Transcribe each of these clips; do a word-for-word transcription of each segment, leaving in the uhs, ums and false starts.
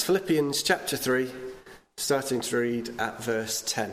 Philippians chapter three, starting to read at verse ten.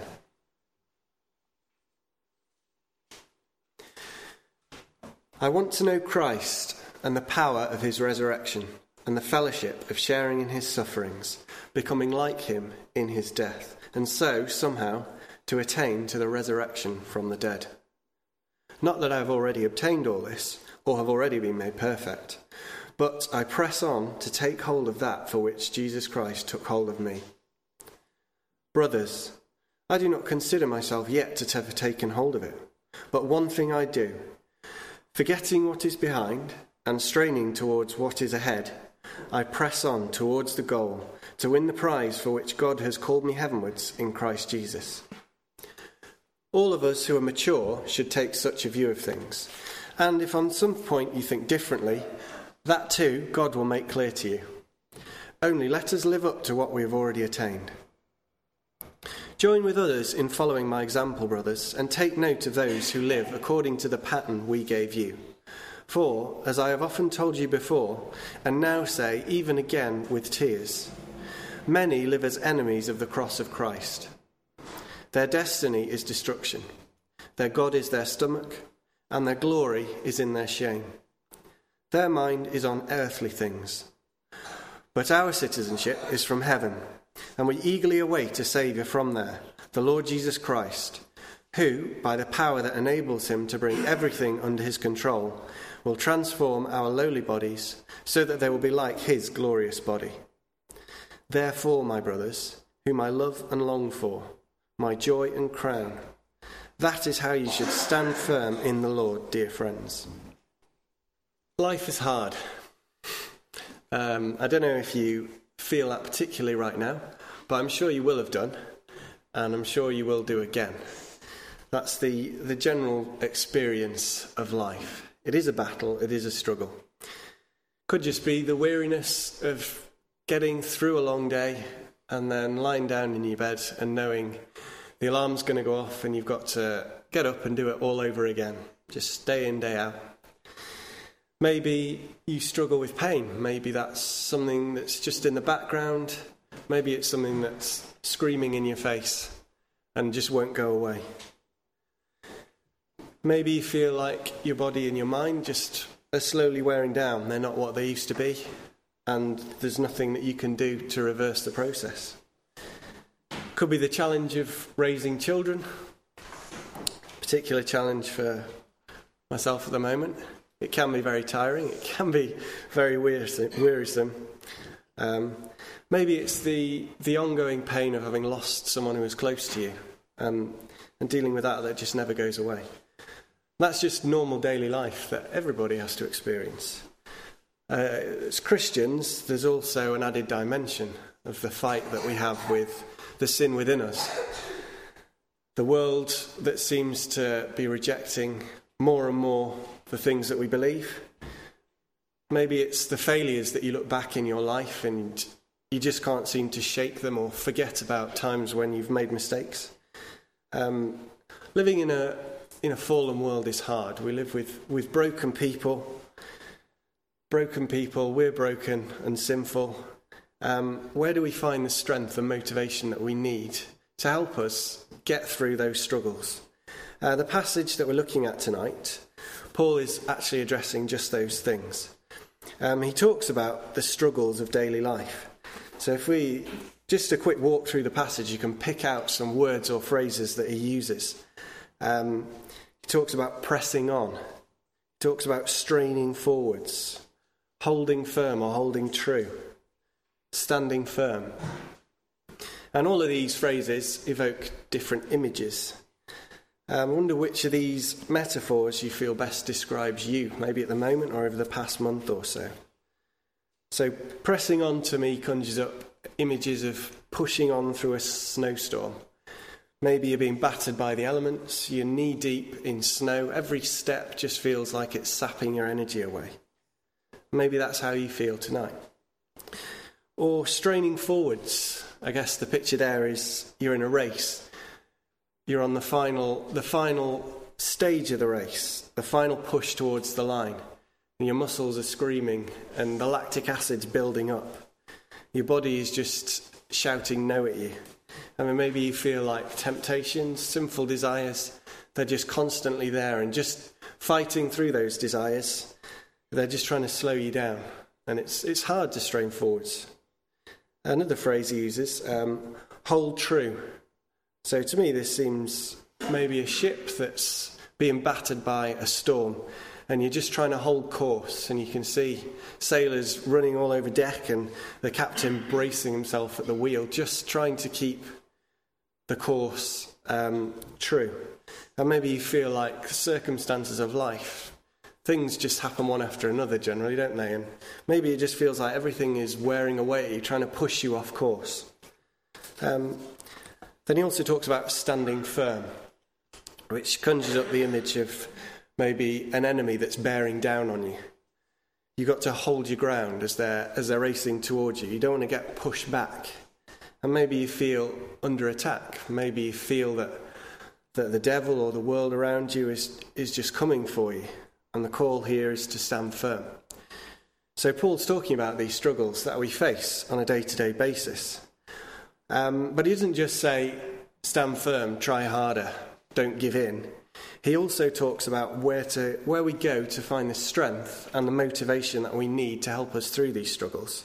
I want to know Christ and the power of his resurrection and the fellowship of sharing in his sufferings, becoming like him in his death, and so, somehow, to attain to the resurrection from the dead. Not that I have already obtained all this, or have already been made perfect, but I press on to take hold of that for which Jesus Christ took hold of me. Brothers, I do not consider myself yet to have taken hold of it, but one thing I do, forgetting what is behind and straining towards what is ahead, I press on towards the goal to win the prize for which God has called me heavenwards in Christ Jesus. All of us who are mature should take such a view of things, and if on some point you think differently, that too God will make clear to you. Only let us live up to what we have already attained. Join with others in following my example, brothers, and take note of those who live according to the pattern we gave you. For, as I have often told you before, and now say even again with tears, many live as enemies of the cross of Christ. Their destiny is destruction, their God is their stomach, and their glory is in their shame. Their mind is on earthly things. But our citizenship is from heaven, and we eagerly await a Saviour from there, the Lord Jesus Christ, who, by the power that enables him to bring everything under his control, will transform our lowly bodies so that they will be like his glorious body. Therefore, my brothers, whom I love and long for, my joy and crown, that is how you should stand firm in the Lord, dear friends. Life is hard. Um, I don't know if you feel that particularly right now, but I'm sure you will have done, and I'm sure you will do again. That's the, the general experience of life. It is a battle, it is a struggle. Could just be the weariness of getting through a long day and then lying down in your bed and knowing the alarm's going to go off and you've got to get up and do it all over again, just day in, day out. Maybe you struggle with pain. Maybe that's something that's just in the background. Maybe it's something that's screaming in your face and just won't go away. Maybe you feel like your body and your mind just are slowly wearing down. They're not what they used to be, and there's nothing that you can do to reverse the process. Could be the challenge of raising children. Particular challenge for myself at the moment. It can be very tiring. It can be very wearisome. Um, maybe it's the the ongoing pain of having lost someone who is close to you, um, and dealing with that that just never goes away. That's just normal daily life that everybody has to experience. Uh, as Christians, there's also an added dimension of the fight that we have with the sin within us. The world that seems to be rejecting more and more the things that we believe. Maybe it's the failures that you look back in your life and you just can't seem to shake them or forget about times when you've made mistakes. Um, living in a in a fallen world is hard. We live with, with broken people. Broken people, we're broken and sinful. Um, where do we find the strength and motivation that we need to help us get through those struggles? Uh, the passage that we're looking at tonight, Paul is actually addressing just those things. Um, he talks about the struggles of daily life. So if we, just a quick walk through the passage, you can pick out some words or phrases that he uses. Um, he talks about pressing on. He talks about straining forwards, holding firm or holding true, standing firm. And all of these phrases evoke different images. Um, I wonder which of these metaphors you feel best describes you, maybe at the moment or over the past month or so. So pressing on to me conjures up images of pushing on through a snowstorm. Maybe you're being battered by the elements, you're knee-deep in snow, every step just feels like it's sapping your energy away. Maybe that's how you feel tonight. Or straining forwards. I guess the picture there is you're in a race. You're on the final, the final stage of the race, the final push towards the line. And your muscles are screaming and the lactic acid's building up. Your body is just shouting no at you. I mean, maybe you feel like temptations, sinful desires, they're just constantly there, and just fighting through those desires, they're just trying to slow you down. And it's it's hard to strain forwards. Another phrase he uses, um, hold true. So to me, this seems maybe a ship that's being battered by a storm, and you're just trying to hold course, and you can see sailors running all over deck and the captain bracing himself at the wheel, just trying to keep the course um, true. And maybe you feel like circumstances of life, things just happen one after another generally, don't they? And maybe it just feels like everything is wearing away at you, trying to push you off course. Um, then he also talks about standing firm, which conjures up the image of maybe an enemy that's bearing down on you. You've got to hold your ground as they're, as they're racing towards you. You don't want to get pushed back. And maybe you feel under attack. Maybe you feel that, that the devil or the world around you is, is just coming for you. And the call here is to stand firm. So Paul's talking about these struggles that we face on a day-to-day basis. Um, but he doesn't just say, stand firm, try harder, don't give in. He also talks about where to where we go to find the strength and the motivation that we need to help us through these struggles.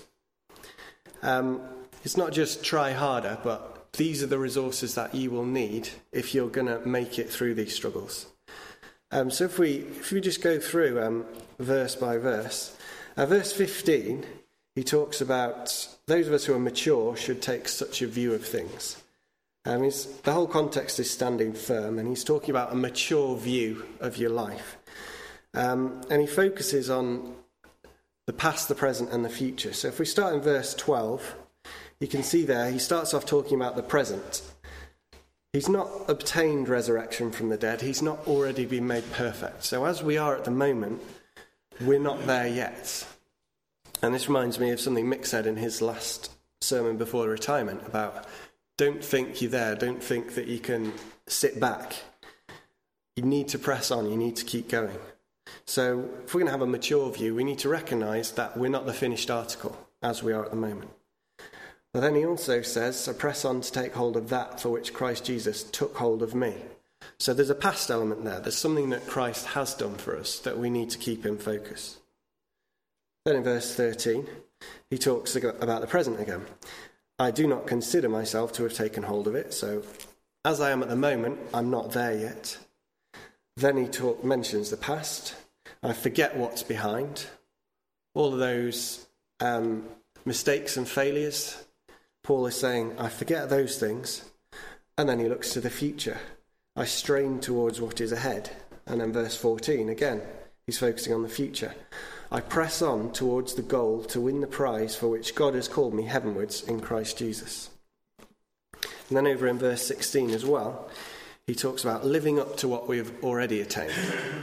Um, it's not just try harder, but these are the resources that you will need if you're going to make it through these struggles. Um, so if we if we just go through um, verse by verse, uh, verse fifteen, he talks about those of us who are mature should take such a view of things. Um, he's, the whole context is standing firm, and he's talking about a mature view of your life. Um, and he focuses on the past, the present, and the future. So if we start in verse twelve, you can see there he starts off talking about the present. He's not obtained resurrection from the dead. He's not already been made perfect. So as we are at the moment, we're not there yet. And this reminds me of something Mick said in his last sermon before retirement about don't think you're there. Don't think that you can sit back. You need to press on. You need to keep going. So if we're going to have a mature view, we need to recognise that we're not the finished article as we are at the moment. But then he also says, so press on to take hold of that for which Christ Jesus took hold of me. So there's a past element there. There's something that Christ has done for us that we need to keep in focus. Then in verse thirteen, he talks about the present again. I do not consider myself to have taken hold of it, so as I am at the moment, I'm not there yet. Then he talk, mentions the past. I forget what's behind. All of those um, mistakes and failures. Paul is saying, I forget those things. And then he looks to the future. I strain towards what is ahead. And then verse fourteen, again, he's focusing on the future. I press on towards the goal to win the prize for which God has called me heavenwards in Christ Jesus. And then over in verse sixteen as well, he talks about living up to what we have already attained.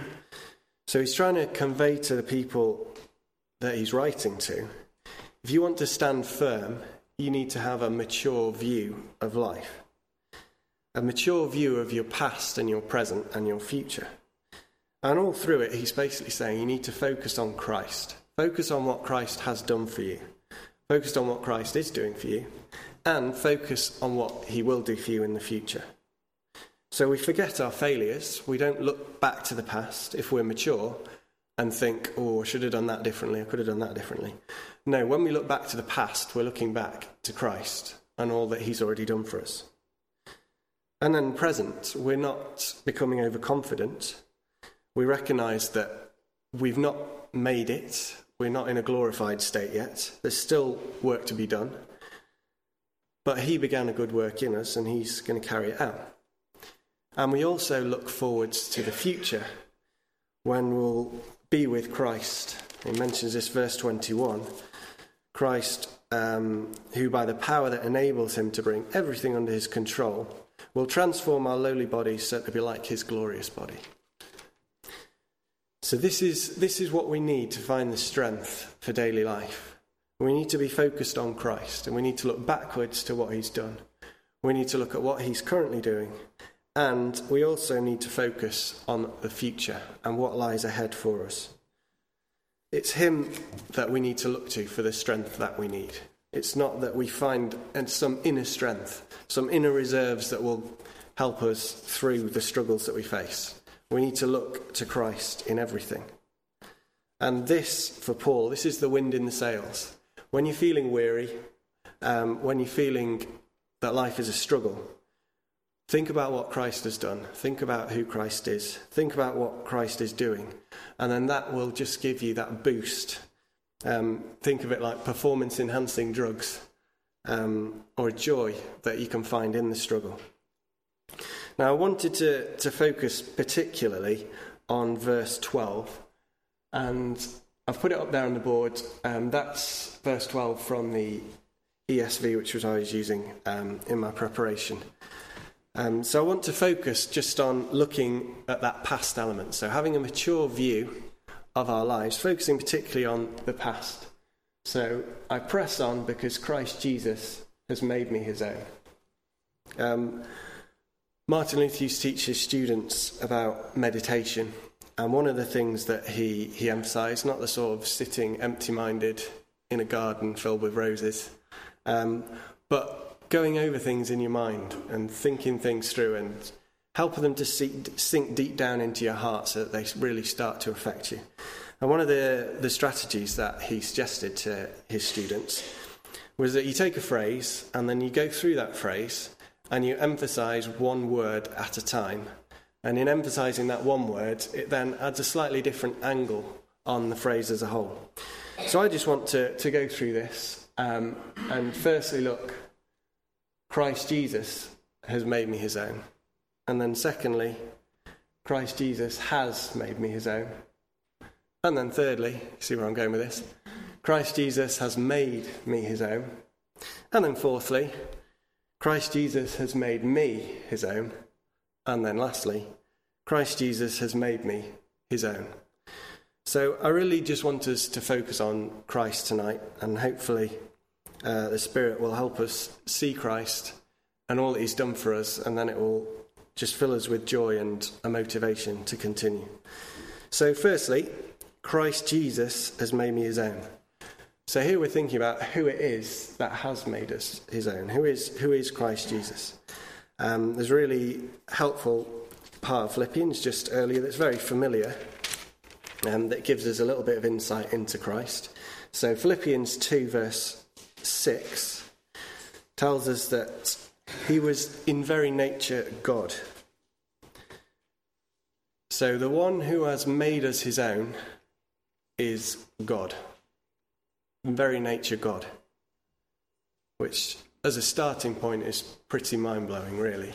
So he's trying to convey to the people that he's writing to, if you want to stand firm, you need to have a mature view of life. A mature view of your past and your present and your future. And all through it, he's basically saying you need to focus on Christ. Focus on what Christ has done for you. Focus on what Christ is doing for you. And focus on what he will do for you in the future. So we forget our failures. We don't look back to the past if we're mature and think, oh, I should have done that differently. I could have done that differently. No, when we look back to the past, we're looking back to Christ and all that he's already done for us. And then present, we're not becoming overconfident. We recognise that we've not made it. We're not in a glorified state yet. There's still work to be done. But he began a good work in us, and he's going to carry it out. And we also look forwards to the future, when we'll be with Christ. He mentions this verse twenty-one. Christ, um, who by the power that enables him to bring everything under his control, will transform our lowly bodies so to be like his glorious body. So this is this is what we need to find the strength for daily life. We need to be focused on Christ, and we need to look backwards to what he's done. We need to look at what he's currently doing, and we also need to focus on the future and what lies ahead for us. It's him that we need to look to for the strength that we need. It's not that we find some inner strength, some inner reserves that will help us through the struggles that we face. We need to look to Christ in everything. And this, for Paul, this is the wind in the sails. When you're feeling weary, um, when you're feeling that life is a struggle, think about what Christ has done. Think about who Christ is. Think about what Christ is doing. And then that will just give you that boost. Um, think of it like performance-enhancing drugs, um, or a joy that you can find in the struggle. Now, I wanted to, to focus particularly on verse twelve. And I've put it up there on the board. Um, that's verse twelve from the E S V, which was I was using um, in my preparation. Um, so I want to focus just on looking at that past element. So having a mature view of our lives, focusing particularly on the past. So I press on because Christ Jesus has made me his own. Um, Martin Luther used to teach his students about meditation. And one of the things that he, he emphasised, not the sort of sitting empty-minded in a garden filled with roses, um, but going over things in your mind and thinking things through and helping them to sink, sink deep down into your heart so that they really start to affect you. And one of the, the strategies that he suggested to his students was that you take a phrase and then you go through that phrase and you emphasise one word at a time. And in emphasising that one word, it then adds a slightly different angle on the phrase as a whole. So I just want to, to go through this um, and firstly look, Christ Jesus has made me his own. And then secondly, Christ Jesus has made me his own. And then thirdly, see where I'm going with this, Christ Jesus has made me his own. And then fourthly, Christ Jesus has made me his own. And then lastly, Christ Jesus has made me his own. So I really just want us to focus on Christ tonight, and hopefully uh, the Spirit will help us see Christ and all that he's done for us, and then it will just fill us with joy and a motivation to continue. So firstly, Christ Jesus has made me his own. So here we're thinking about who it is that has made us his own. Who is who is Christ Jesus? Um, there's a really helpful part of Philippians just earlier that's very familiar, um, that gives us a little bit of insight into Christ. So Philippians two verse six tells us that he was in very nature God. So the one who has made us his own is God. In very nature God. Which, as a starting point, is pretty mind-blowing, really.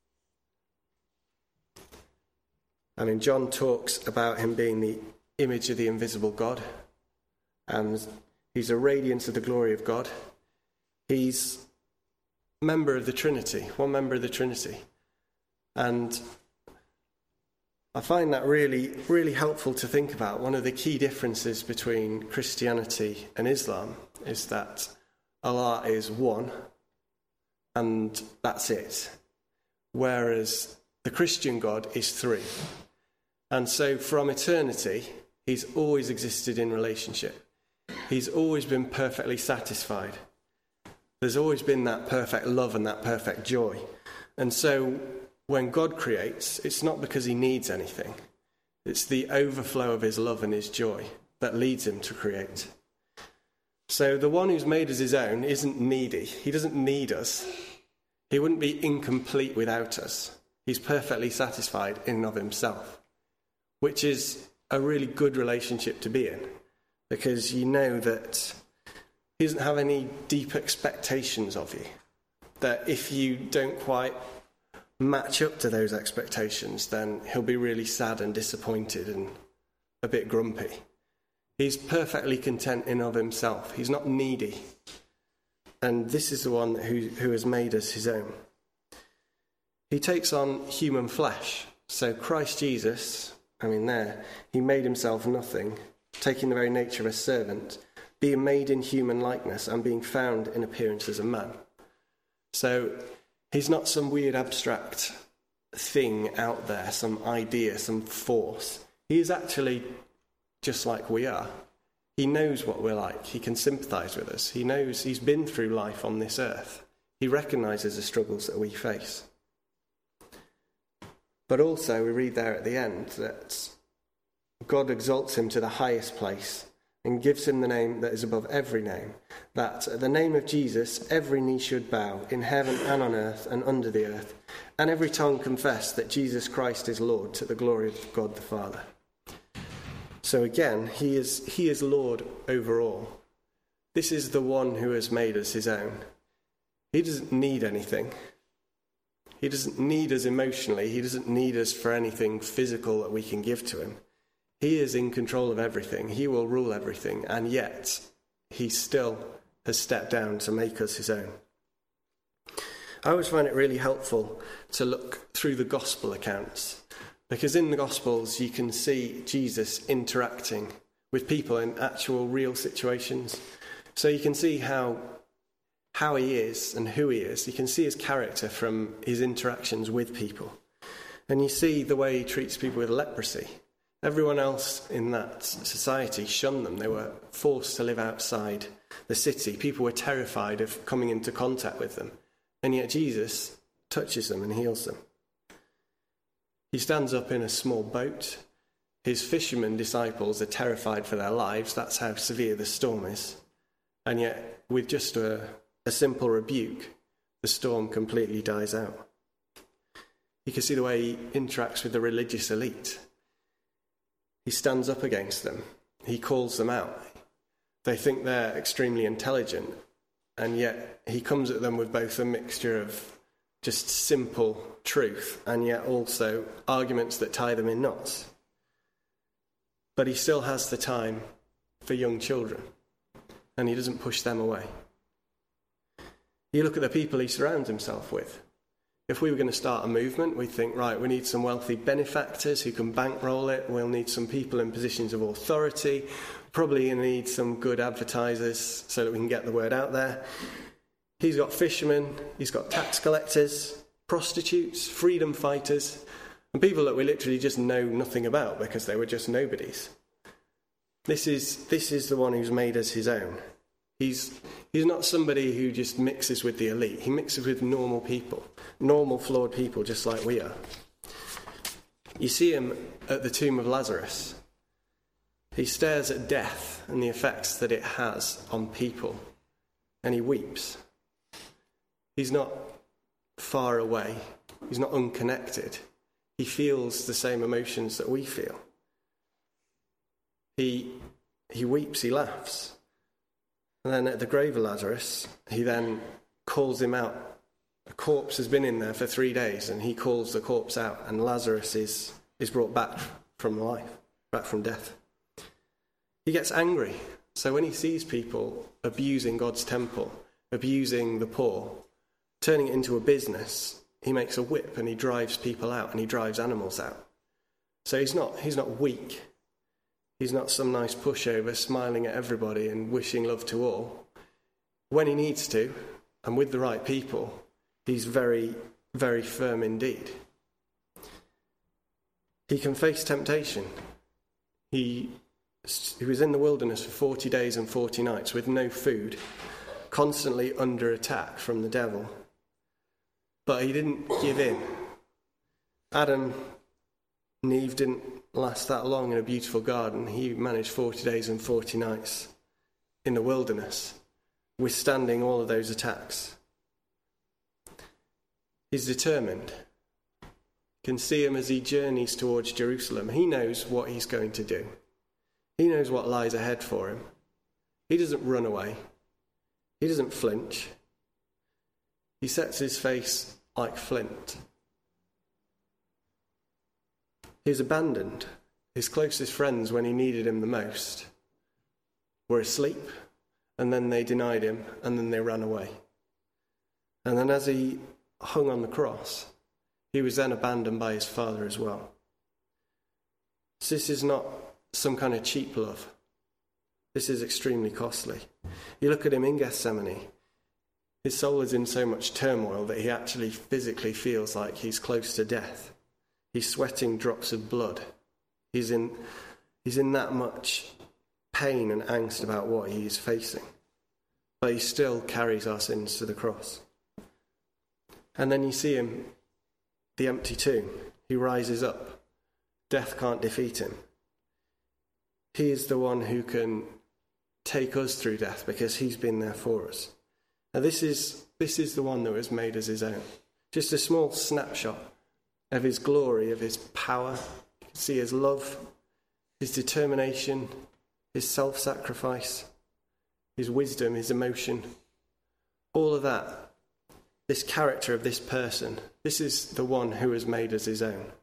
I mean, John talks about him being the image of the invisible God. And he's a radiance of the glory of God. He's a member of the Trinity, one member of the Trinity. And I find that really, really helpful to think about. One of the key differences between Christianity and Islam is that Allah is one, and that's it. Whereas the Christian God is three. And so from eternity, he's always existed in relationship. He's always been perfectly satisfied. There's always been that perfect love and that perfect joy. And so when God creates, it's not because he needs anything. It's the overflow of his love and his joy that leads him to create. So the one who's made us his own isn't needy. He doesn't need us. He wouldn't be incomplete without us. He's perfectly satisfied in and of himself, which is a really good relationship to be in, because you know that he doesn't have any deep expectations of you, that if you don't quite match up to those expectations, then he'll be really sad and disappointed and a bit grumpy. He's perfectly content in of himself. He's not needy. And this is the one who, who has made us his own. He takes on human flesh. So Christ Jesus, I mean there, he made himself nothing, taking the very nature of a servant, being made in human likeness and being found in appearance as a man. So he's not some weird abstract thing out there, some idea, some force. He is actually just like we are. He knows what we're like. He can sympathise with us. He knows he's been through life on this earth. He recognises the struggles that we face. But also, we read there at the end that God exalts him to the highest place and gives him the name that is above every name, that at the name of Jesus every knee should bow, in heaven and on earth and under the earth, and every tongue confess that Jesus Christ is Lord, to the glory of God the Father. So again, he is, he is Lord over all. This is the one who has made us his own. He doesn't need anything. He doesn't need us emotionally. He doesn't need us for anything physical that we can give to him. He is in control of everything. He will rule everything. And yet, he still has stepped down to make us his own. I always find it really helpful to look through the gospel accounts, because in the gospels you can see Jesus interacting with people in actual real situations. So you can see how how he is and who he is. You can see his character from his interactions with people. And you see the way he treats people with leprosy. Everyone else in that society shunned them. They were forced to live outside the city. People were terrified of coming into contact with them. And yet Jesus touches them and heals them. He stands up in a small boat. His fishermen disciples are terrified for their lives. That's how severe the storm is. And yet, with just a, a simple rebuke, the storm completely dies out. You can see the way he interacts with the religious elite. He stands up against them. He calls them out. They think they're extremely intelligent, and yet he comes at them with both a mixture of just simple truth and yet also arguments that tie them in knots. But he still has the time for young children, and he doesn't push them away. You look at the people he surrounds himself with. If we were going to start a movement, we'd think, right, we need some wealthy benefactors who can bankroll it. We'll need some people in positions of authority. Probably going to need some good advertisers so that we can get the word out there. He's got fishermen, he's got tax collectors, prostitutes, freedom fighters, and people that we literally just know nothing about because they were just nobodies. This is this is the one who's made us his own. He's he's not somebody who just mixes with the elite. He mixes with normal people, normal flawed people just like we are. You see him at the tomb of Lazarus. He stares at death and the effects that it has on people, and he weeps. He's not far away. He's not unconnected. He feels the same emotions that we feel. He he weeps, he laughs. And then at the grave of Lazarus, he then calls him out. A corpse has been in there for three days, and he calls the corpse out, and Lazarus is, is brought back from life, back from death. He gets angry. So when he sees people abusing God's temple, abusing the poor, turning it into a business, he makes a whip and he drives people out and he drives animals out. So he's not he's not weak. He's not some nice pushover smiling at everybody and wishing love to all. When he needs to, and with the right people, he's very, very firm indeed. He can face temptation. He, he was in the wilderness for forty days and forty nights with no food, constantly under attack from the devil. But he didn't give in. Adam and Eve didn't last that long in a beautiful garden. He managed forty days and forty nights in the wilderness, withstanding all of those attacks. He's determined. You can see him as he journeys towards Jerusalem. He knows what he's going to do. He knows what lies ahead for him. He doesn't run away. He doesn't flinch. He sets his face like flint. He's abandoned. His closest friends, when he needed him the most, were asleep, and then they denied him, and then they ran away. And then as he hung on the cross, he was then abandoned by his Father as well. So this is not some kind of cheap love. This is extremely costly. You look at him in Gethsemane, his soul is in so much turmoil that he actually physically feels like he's close to death. He's sweating drops of blood. He's in, he's in that much pain and angst about what he is facing. But he still carries our sins to the cross. And then you see him, the empty tomb. He rises up. Death can't defeat him. He is the one who can take us through death because he's been there for us. Now this is this is the one that was made as his own. Just a small snapshot of his glory, of his power. You can see his love, his determination, his self-sacrifice, his wisdom, his emotion. All of that, this character of this person, this is the one who was made as his own.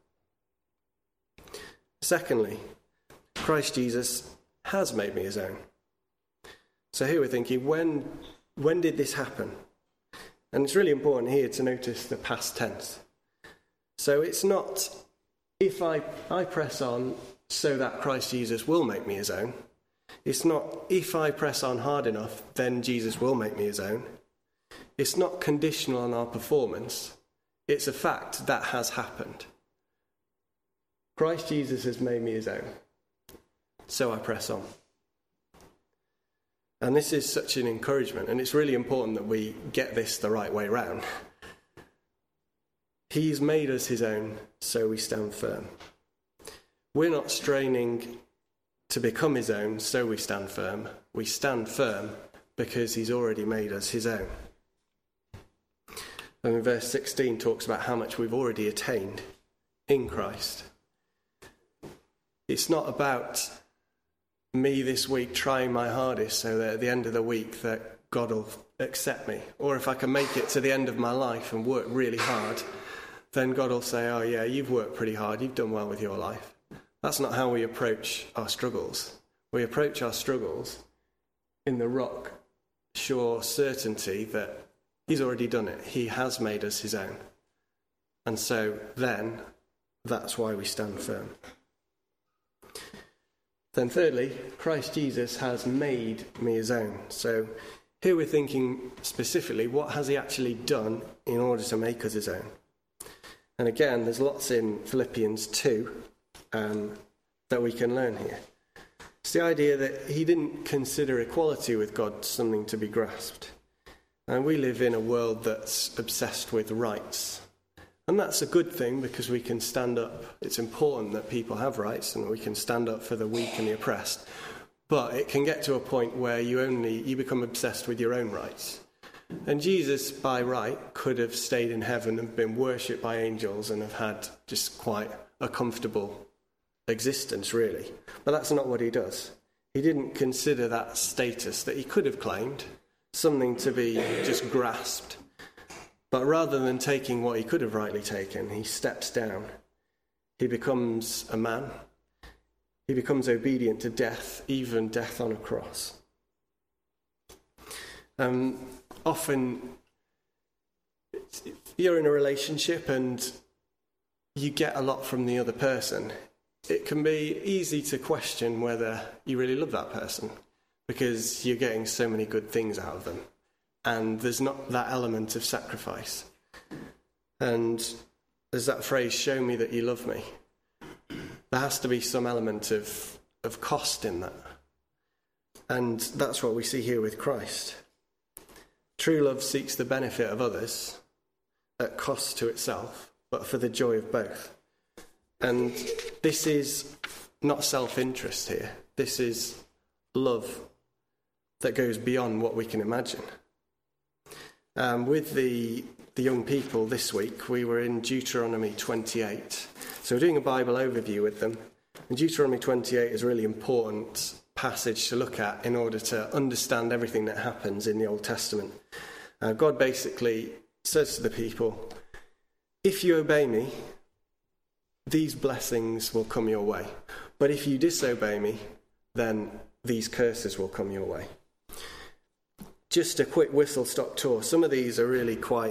Secondly, Christ Jesus has made me his own. So here we're thinking, when, when did this happen? And it's really important here to notice the past tense. So it's not, if I, I press on so that Christ Jesus will make me his own. It's not, if I press on hard enough, then Jesus will make me his own. It's not conditional on our performance. It's a fact that has happened. Christ Jesus has made me his own. So I press on. And this is such an encouragement, and it's really important that we get this the right way round. He's made us his own, so we stand firm. We're not straining to become his own, so we stand firm. We stand firm because he's already made us his own. And in verse sixteen talks about how much we've already attained in Christ. It's not about me this week trying my hardest so that at the end of the week that God will accept me. Or if I can make it to the end of my life and work really hard, then God will say, oh yeah, you've worked pretty hard, you've done well with your life. That's not how we approach our struggles. We approach our struggles in the rock, sure certainty that he's already done it. He has made us his own. And so then, that's why we stand firm. Then thirdly, Christ Jesus has made me his own. So here we're thinking specifically, what has he actually done in order to make us his own? And again, there's lots in Philippians two um, that we can learn here. It's the idea that he didn't consider equality with God something to be grasped. And we live in a world that's obsessed with rights. And that's a good thing because we can stand up. It's important that people have rights and we can stand up for the weak and the oppressed. But it can get to a point where you only you become obsessed with your own rights. And Jesus, by right, could have stayed in heaven and been worshipped by angels and have had just quite a comfortable existence, really. But that's not what he does. He didn't consider that status that he could have claimed something to be just grasped. But rather than taking what he could have rightly taken, he steps down. He becomes a man. He becomes obedient to death, even death on a cross. Um, often, you're in a relationship and you get a lot from the other person. It can be easy to question whether you really love that person because you're getting so many good things out of them. And there's not that element of sacrifice. And there's that phrase, show me that you love me. There has to be some element of, of cost in that. And that's what we see here with Christ. True love seeks the benefit of others at cost to itself, but for the joy of both. And this is not self-interest here. This is love that goes beyond what we can imagine. Um, with the, the young people this week, we were in Deuteronomy twenty-eight. So we're doing a Bible overview with them. And Deuteronomy twenty-eight is a really important passage to look at in order to understand everything that happens in the Old Testament. Uh, God basically says to the people, if you obey me, these blessings will come your way. But if you disobey me, then these curses will come your way. Just a quick whistle-stop tour. Some of these are really quite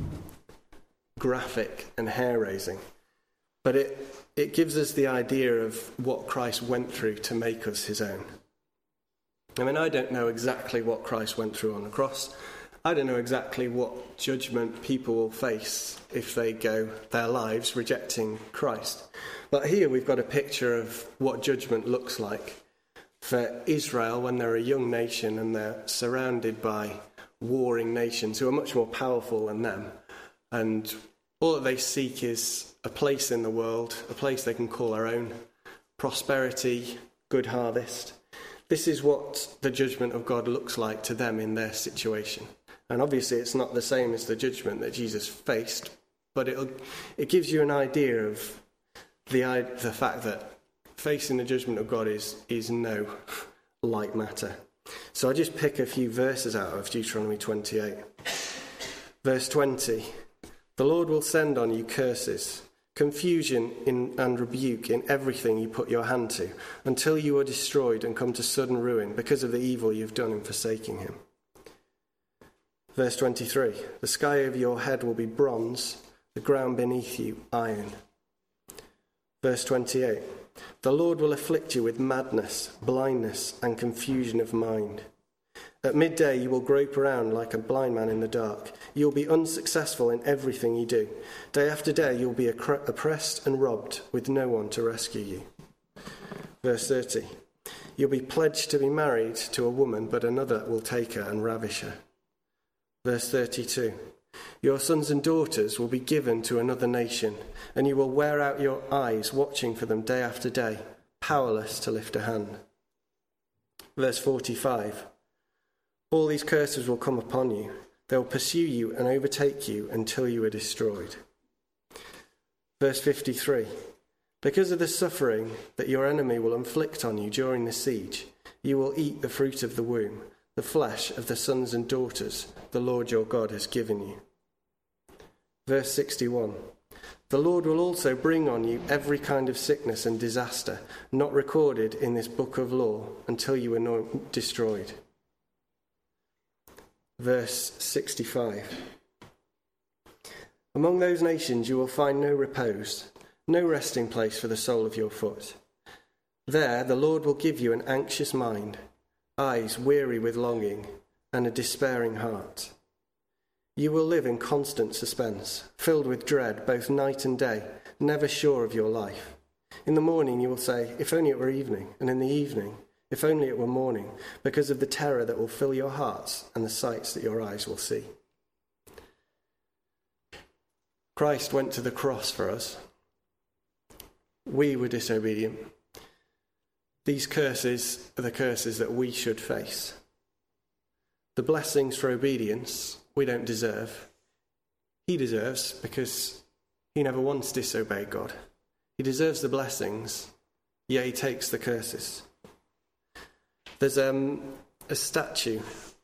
graphic and hair-raising. But it, it gives us the idea of what Christ went through to make us his own. I mean, I don't know exactly what Christ went through on the cross. I don't know exactly what judgment people will face if they go their lives rejecting Christ. But here we've got a picture of what judgment looks like. for Israel when they're a young nation and they're surrounded by warring nations who are much more powerful than them. And all that they seek is a place in the world, a place they can call their own, prosperity, good harvest. This is what the judgment of God looks like to them in their situation. And obviously it's not the same as the judgment that Jesus faced, but it'll, it gives you an idea of the, the fact that facing the judgment of God is, is no light matter. So I just pick a few verses out of Deuteronomy twenty-eight. Verse twenty, the Lord will send on you curses, confusion in, and rebuke in everything you put your hand to, until you are destroyed and come to sudden ruin because of the evil you've done in forsaking him. Verse twenty-three, the sky over your head will be bronze, the ground beneath you iron. Verse twenty-eight, the Lord will afflict you with madness, blindness, and confusion of mind. At midday you will grope around like a blind man in the dark. You will be unsuccessful in everything you do. Day after day you will be oppressed and robbed, with no one to rescue you. Verse thirty, you'll be pledged to be married to a woman, but another will take her and ravish her. Verse thirty-two, your sons and daughters will be given to another nation, and you will wear out your eyes watching for them day after day, powerless to lift a hand. Verse forty-five, all these curses will come upon you. They will pursue you and overtake you until you are destroyed. Verse fifty-three, because of the suffering that your enemy will inflict on you during the siege, you will eat the fruit of the womb, the flesh of the sons and daughters the Lord your God has given you. Verse sixty-one, the Lord will also bring on you every kind of sickness and disaster not recorded in this book of law until you are destroyed. Verse sixty-five, among those nations you will find no repose, no resting place for the sole of your foot. There the Lord will give you an anxious mind, eyes weary with longing, and a despairing heart. You will live in constant suspense, filled with dread both night and day, never sure of your life. In the morning you will say, if only it were evening, and in the evening, if only it were morning, because of the terror that will fill your hearts and the sights that your eyes will see. Christ went to the cross for us. We were disobedient. These curses are the curses that we should face. The blessings for obedience we don't deserve. He deserves because he never once disobeyed God. He deserves the blessings, yet he takes the curses. There's um, a statue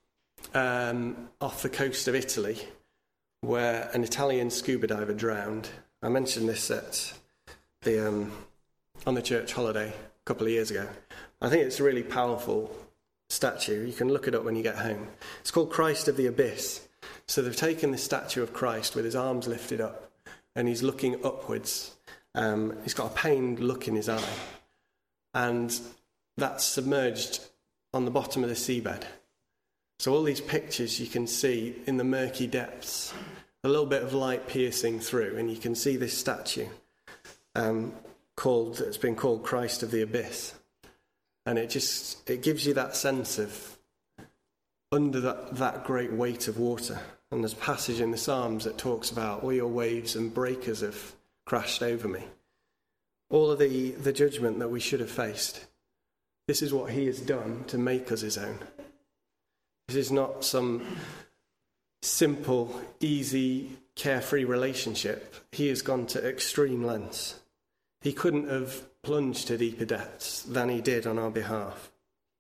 um, off the coast of Italy where an Italian scuba diver drowned. I mentioned this at the um, on the church holiday a couple of years ago. I think it's a really powerful statue. You can look it up when you get home. It's called Christ of the Abyss. So they've taken the statue of Christ with his arms lifted up and he's looking upwards. Um, he's got a pained look in his eye. And that's submerged on the bottom of the seabed. So all these pictures you can see in the murky depths, a little bit of light piercing through, and you can see this statue um, called, it's been called Christ of the Abyss. And it just, it gives you that sense of under that, that great weight of water. And there's a passage in the Psalms that talks about all your waves and breakers have crashed over me. All of the, the judgment that we should have faced. This is what he has done to make us his own. This is not some simple, easy, carefree relationship. He has gone to extreme lengths. He couldn't have plunged to deeper depths than he did on our behalf.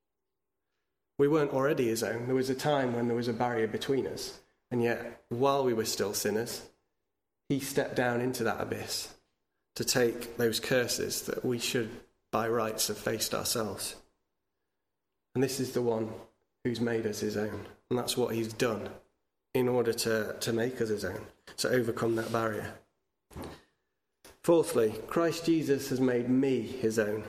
We weren't already his own. There was a time when there was a barrier between us. And yet, while we were still sinners, he stepped down into that abyss to take those curses that we should, by rights, have faced ourselves. And this is the one who's made us his own. And that's what he's done in order to, to make us his own, to overcome that barrier. Fourthly, Christ Jesus has made me his own.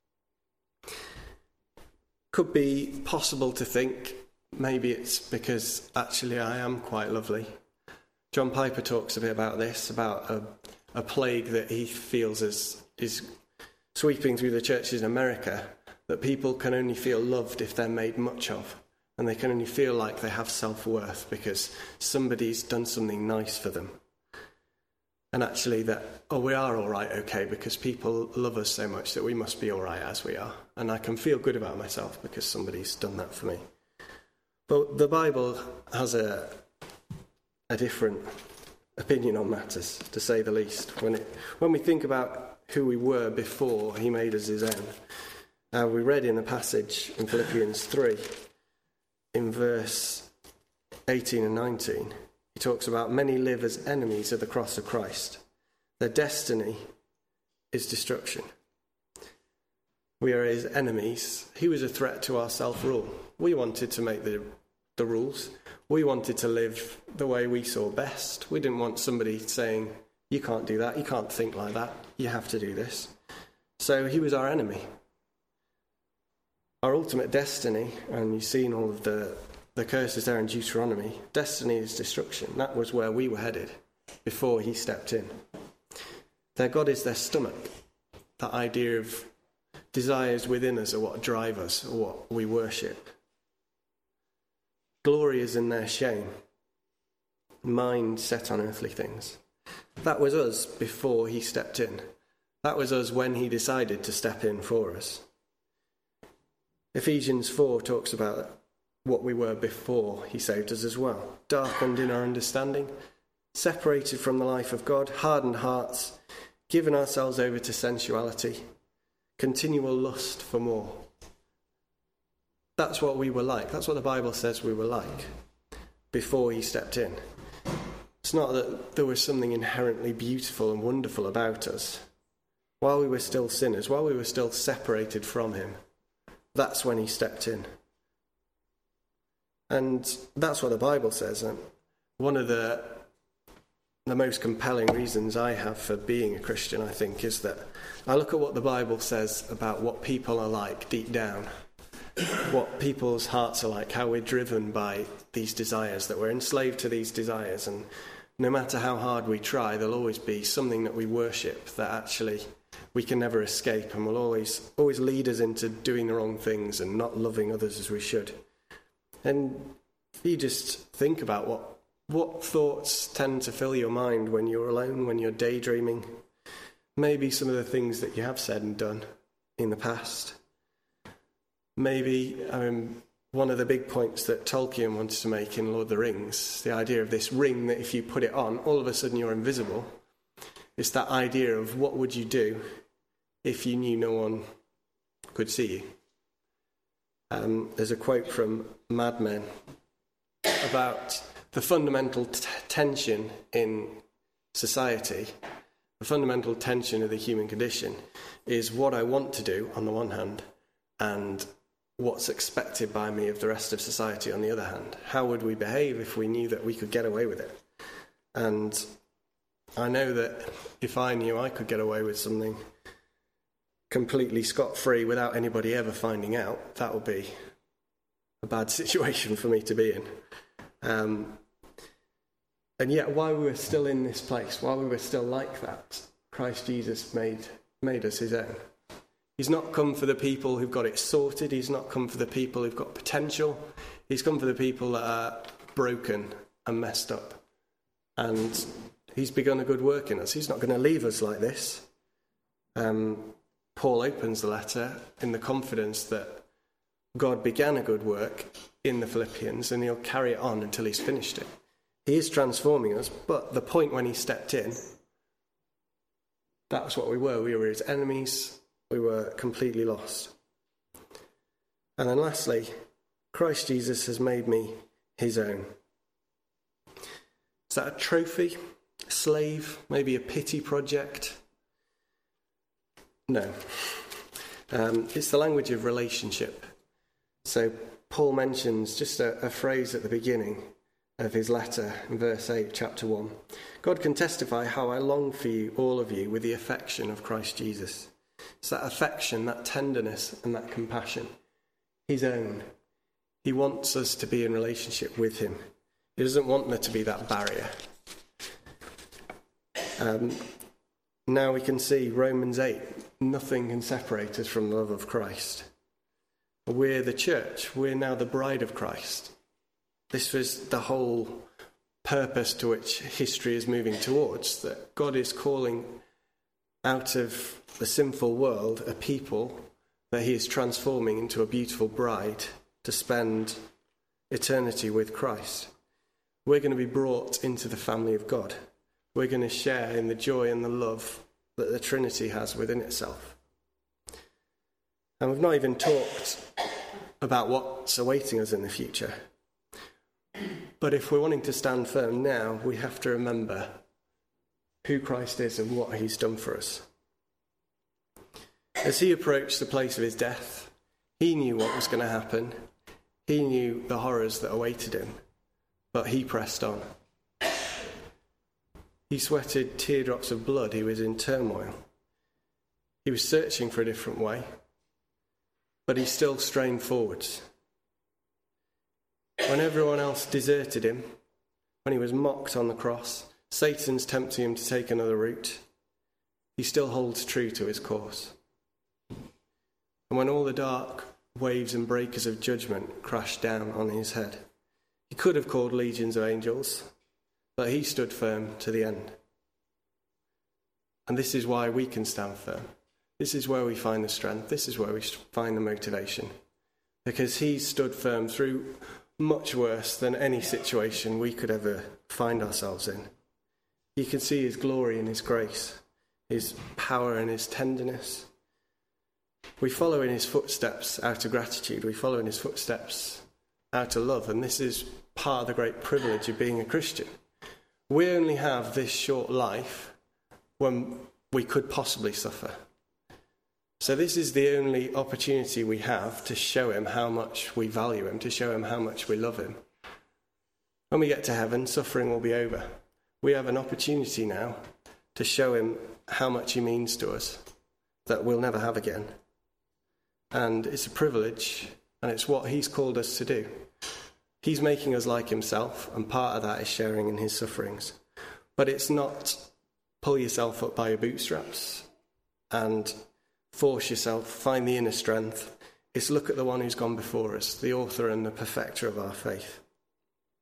Could be possible to think maybe it's because actually I am quite lovely. John Piper talks a bit about this, about a, a plague that he feels is, is sweeping through the churches in America, that people can only feel loved if they're made much of, and they can only feel like they have self-worth because somebody's done something nice for them. And actually that, oh, we are all right, okay, because people love us so much that we must be all right as we are. And I can feel good about myself because somebody's done that for me. But the Bible has a a different opinion on matters, to say the least. When it, when we think about who we were before he made us his own, uh, we read in the passage in Philippians three, in verse eighteen and nineteen, he talks about many live as enemies of the cross of Christ. Their destiny is destruction. We are his enemies. He was a threat to our self-rule. We wanted to make the, the rules. We wanted to live the way we saw best. We didn't want somebody saying, you can't do that, you can't think like that, you have to do this. So he was our enemy. Our ultimate destiny, and you've seen all of the, the curses there in Deuteronomy, destiny is destruction. That was where we were headed before he stepped in. Their God is their stomach. That idea of desires within us are what drive us, or what we worship. Glory is in their shame. Mind set on earthly things. That was us before he stepped in. That was us when he decided to step in for us. Ephesians four talks about what we were before he saved us as well. Darkened in our understanding, separated from the life of God, hardened hearts, given ourselves over to sensuality, continual lust for more. That's what we were like. That's what the Bible says we were like before he stepped in. It's not that there was something inherently beautiful and wonderful about us. While we were still sinners, while we were still separated from him, that's when he stepped in. And that's what the Bible says. And one of the the most compelling reasons I have for being a Christian, I think, is that I look at what the Bible says about what people are like deep down, what people's hearts are like, how we're driven by these desires, that we're enslaved to these desires, and no matter how hard we try, there'll always be something that we worship that actually we can never escape and will always always lead us into doing the wrong things and not loving others as we should. And if you just think about what what thoughts tend to fill your mind when you're alone, when you're daydreaming, maybe some of the things that you have said and done in the past. Maybe um, one of the big points that Tolkien wanted to make in Lord of the Rings, the idea of this ring that if you put it on, all of a sudden you're invisible. It's that idea of what would you do if you knew no one could see you. Um, there's a quote from Mad Men about the fundamental t- tension in society, the fundamental tension of the human condition is what I want to do on the one hand and what's expected by me of the rest of society on the other hand. How would we behave if we knew that we could get away with it? And I know that if I knew I could get away with something completely scot-free without anybody ever finding out, that would be a bad situation for me to be in. Um, and yet, while we were still in this place, while we were still like that, Christ Jesus made made us his own. He's not come for the people who've got it sorted. He's not come for the people who've got potential. He's come for the people that are broken and messed up. And he's begun a good work in us. He's not going to leave us like this. Um, Paul opens the letter in the confidence that God began a good work in the Philippians and he'll carry it on until he's finished it. He is transforming us, but the point when he stepped in, that was what we were. We were his enemies. We were completely lost. And then lastly, Christ Jesus has made me his own. Is that a trophy, a slave, maybe a pity project? No. Um, it's the language of relationship. So Paul mentions just a, a phrase at the beginning of his letter in verse eight, chapter one. God can testify how I long for you, all of you, with the affection of Christ Jesus. It's that affection, that tenderness and that compassion. His own. He wants us to be in relationship with him. He doesn't want there to be that barrier. Um, now we can see Romans eight. Nothing can separate us from the love of Christ. We're the church. We're now the bride of Christ. This was the whole purpose to which history is moving towards, that God is calling out of the sinful world a people that he is transforming into a beautiful bride to spend eternity with Christ. We're going to be brought into the family of God. We're going to share in the joy and the love that the Trinity has within itself. And we've not even talked about what's awaiting us in the future. But if we're wanting to stand firm now, we have to remember who Christ is and what he's done for us. As he approached the place of his death, he knew what was going to happen. He knew the horrors that awaited him, but he pressed on. He sweated teardrops of blood. He was in turmoil. He was searching for a different way, but he still strained forwards. When everyone else deserted him, when he was mocked on the cross, Satan's tempting him to take another route, he still holds true to his course. And when all the dark waves and breakers of judgment crashed down on his head, he could have called legions of angels, but he stood firm to the end. And this is why we can stand firm. This is where we find the strength. This is where we find the motivation. Because he stood firm through much worse than any situation we could ever find ourselves in. You can see his glory and his grace, his power and his tenderness. We follow in his footsteps out of gratitude. We follow in his footsteps out of love. And this is part of the great privilege of being a Christian. We only have this short life when we could possibly suffer. So this is the only opportunity we have to show him how much we value him, to show him how much we love him. When we get to heaven, suffering will be over. We have an opportunity now to show him how much he means to us that we'll never have again. And it's a privilege, and it's what he's called us to do. He's making us like himself, and part of that is sharing in his sufferings. But it's not pull yourself up by your bootstraps and force yourself, find the inner strength. It's look at the one who's gone before us, the author and the perfecter of our faith.